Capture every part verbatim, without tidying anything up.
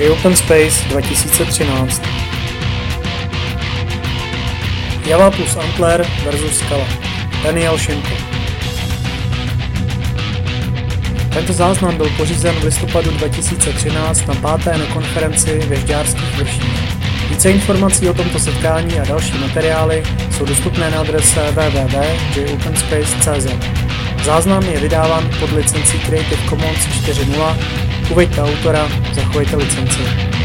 JOpenSpace dva tisíce třináct. Java plus Antler versus Scala. Daniel Šimko. Tento záznam byl pořízen v listopadu dva tisíce třináct na páté konferenci ve Žďárských Vrších. Více informací o tomto setkání a další materiály jsou dostupné na adrese w w w tečka j openspace tečka c z. Záznam je vydáván pod licencí Creative Commons čtyři tečka nula. Uveďte autora, zachovejte licenci.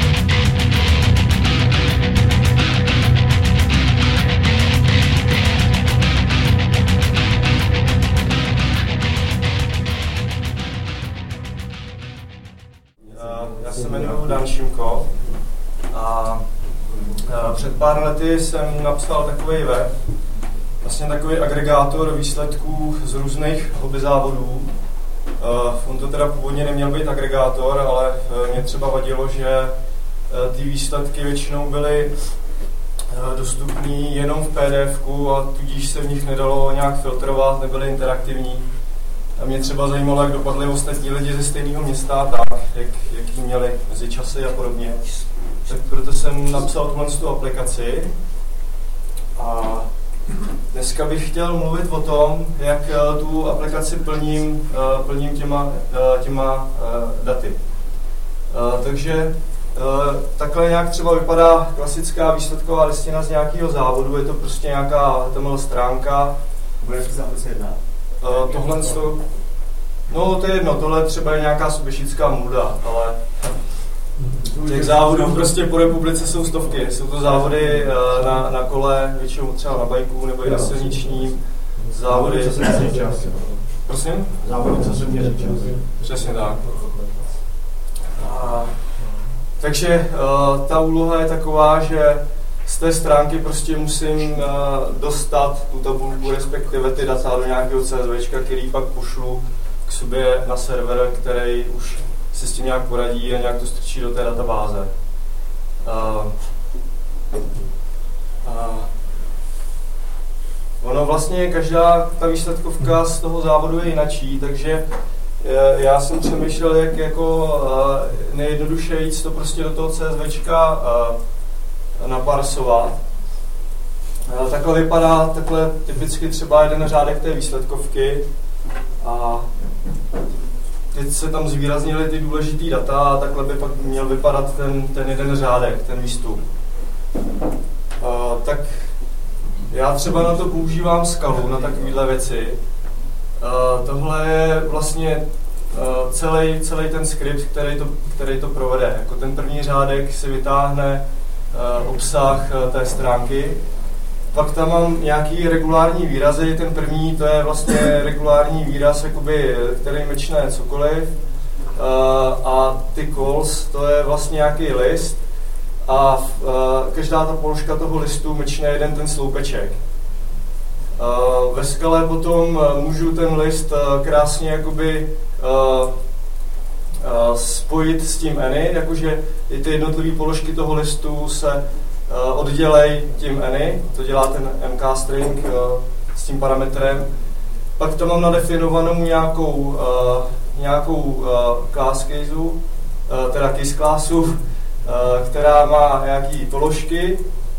Já se jmenuji Dan Šimko a před pár lety jsem napsal takový web, vlastně takový agregátor výsledků z různých hobby závodů. On to teda původně neměl být agregátor, ale mě třeba vadilo, že ty výsledky většinou byly dostupné jenom v P D F ku a tudíž se v nich nedalo nějak filtrovat, nebyly interaktivní. A mě třeba zajímalo, jak dopadly ostatní lidi ze stejného města, tak, jak, jaký měli mezičasy a podobně. Tak proto jsem napsal tuhle tu aplikaci. A dneska bych chtěl mluvit o tom, jak tu aplikaci plním, plním těma, těma daty. Takže takhle nějak třeba vypadá klasická výsledková listina z nějakého závodu. Je to prostě nějaká H T M L stránka. Bude to závod se jedná? Tohle to, no to je jedno, tohle třeba je nějaká subešická můda, ale těch závodů prostě po republice jsou stovky. Jsou to závody na, na kole, většinou třeba na bajku nebo i na silničním. Závody, co se měří čas. Prosím? Závody, co se měří čas. Přesně tak. A, takže uh, ta úloha je taková, že z té stránky prostě musím uh, dostat tu tabulku, respektive ty data do nějakého CSVčka, který pak pošlu k sobě na server, který už se s tím nějak poradí a nějak to strčí do té databáze. Uh, uh, ono vlastně každá ta výsledkovka z toho závodu je jinačí, takže uh, já jsem přemýšlel, jak jako uh, nejjednodušejíc to prostě do toho CSVčka uh, naparsovat. Uh, takhle vypadá takhle typicky třeba jeden řádek té výsledkovky a teď se tam zvýraznily ty důležitý data a takhle by pak měl vypadat ten, ten jeden řádek, ten výstup. Uh, tak já třeba na to používám Scalu, na takovéhle věci. Uh, tohle je vlastně uh, celý, celý ten skript, který to, který to provede. Jako ten první řádek si vytáhne uh, obsah uh, té stránky. Pak tam mám nějaký regulární výrazy. Ten první, to je vlastně regulární výraz, jakoby, který mečne cokoliv. Uh, a ty calls, to je vlastně nějaký list. A uh, každá ta položka toho listu mečne jeden ten sloupeček. Uh, ve Scale potom uh, můžu ten list uh, krásně jakoby, uh, uh, spojit s tím any, jakože i ty jednotlivé položky toho listu se Uh, oddělej tím any, to dělá ten mkstring uh, s tím parametrem. Pak tam mám nadefinovanou nějakou, uh, nějakou uh, class caseu, uh, teda case classu, uh, která má nějaký položky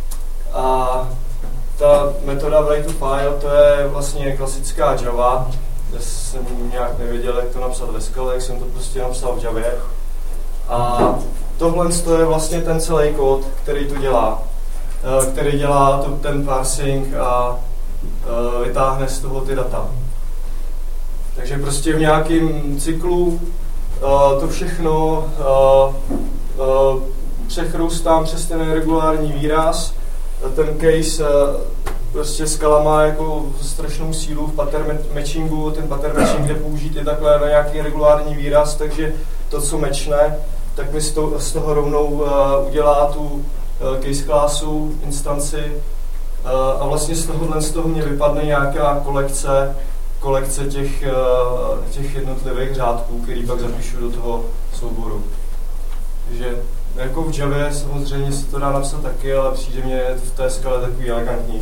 a ta metoda write to file, to je vlastně klasická Java, kde jsem nějak nevěděl, jak to napsat ve Scale, jak jsem to prostě napsal v Javě. A tohle je vlastně ten celý kód, který to dělá, který dělá to, ten parsing a uh, vytáhne z toho ty data. Takže prostě v nějakém cyklu uh, to všechno uh, uh, přechrůstám přes ten regulární výraz. Ten case uh, prostě Scala má jako strašnou sílu v pattern matchingu, ten pattern matching jde použít i takhle na nějaký regulární výraz, takže to, co matchne, tak mi z toho, z toho rovnou uh, udělá tu uh, case classu, instanci uh, a vlastně z tohohle z toho mě vypadne nějaká kolekce, kolekce těch, uh, těch jednotlivých řádků, který pak zapíšu do toho souboru. Takže jako v Javě samozřejmě se to dá napsat taky, ale přijde mě v té Scale takový elegantnější.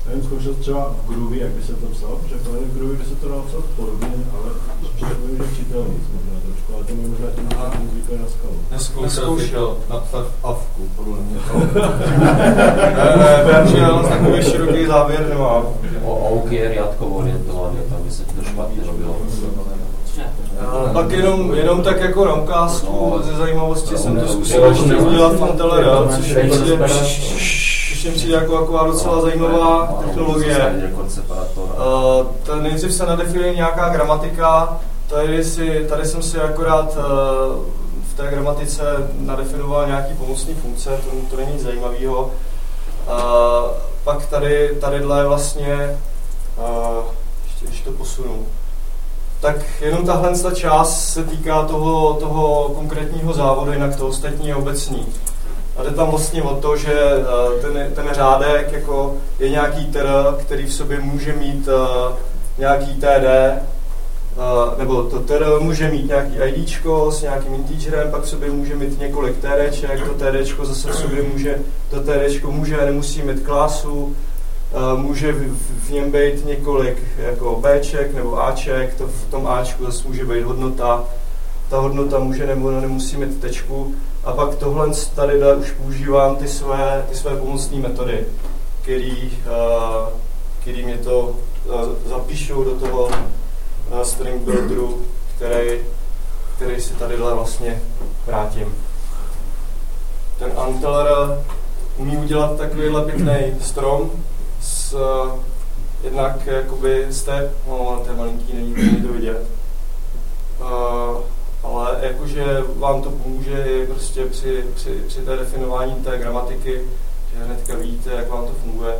Nevím, zkoušel třeba Groovy, jak by se to psal, že to nevím, Groovy by se to dalo psat podobně, ale představím, že přítel víc možná trošku, ale to mi možná tím zvykli na skalu. Neskoušel napsat avku, podle mě. Ne, ne, bohužel takový široký závěr nemám. O auky je riadkovo orientovaný, tam by se to špatně robilo. Tak jenom, jenom tak jako na ukázku ze zajímavosti jsem to zkusil ještě udělat v Antelera, což je Myslím přijde jako taková docela zajímavá technologie. Uh, to nejdřív se nadefinuje nějaká gramatika, tady, si, tady jsem si akorát uh, v té gramatice nadefinoval nějaký pomocný funkce, to, to není nic zajímavého. Uh, pak tady, tadyhle vlastně, uh, ještě, ještě to posunu, tak jenom tahle část se týká toho, toho konkrétního závodu, jinak to ostatní je obecní. A jde tam vlastně o to, že ten, ten řádek jako je nějaký tr, který v sobě může mít uh, nějaký td, uh, nebo to tr může mít nějaký idčko s nějakým integerem, pak v sobě může mít několik tdček, to tdčko zase v sobě může, to tdčko může, nemusí mít klasu, uh, může v, v něm být několik jako bček nebo aček, to v tom ačku zase může být hodnota, ta hodnota může nebo nemusí mít tečku. A pak tohle tady už používám ty své, ty své pomocné metody, který, uh, který mě to uh, zapíšou do toho uh, string builderu, který, který si tadyhle vlastně vrátím. Ten Anteler umí udělat takovýhle pěkný strom s uh, jednak jakoby step, no to je malinký, není, není to vidět. Uh, ale jakože vám to pomůže i prostě při, při, při té definování té gramatiky, že hnedka víte, jak vám to funguje.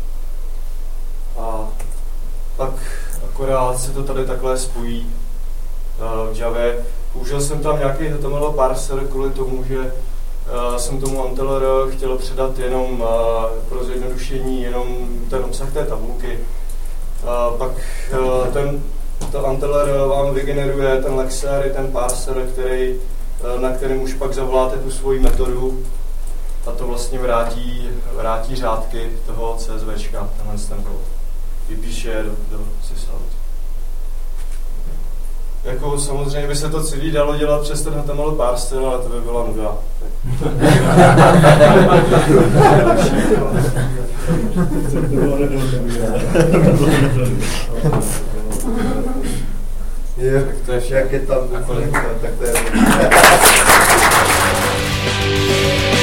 A pak akorát se to tady takhle spojí uh, v Javě. Použil jsem tam nějaký H T M L parser kvůli tomu, že uh, jsem tomu Anteler chtěl předat jenom uh, pro zjednodušení jenom ten obsah té tabulky. Uh, pak uh, ten To Anteler vám vygeneruje ten lexer i ten parser, který, na kterém už pak zavoláte tu svoji metodu a to vlastně vrátí, vrátí řádky toho CSVčka, tenhle ten kód. Vypíše do, do sysladu. Jako samozřejmě by se to celý dalo dělat přes ten H T M L parser, ale to by byla nuda. Je, tak to je vše. Jak je tam, tak to je...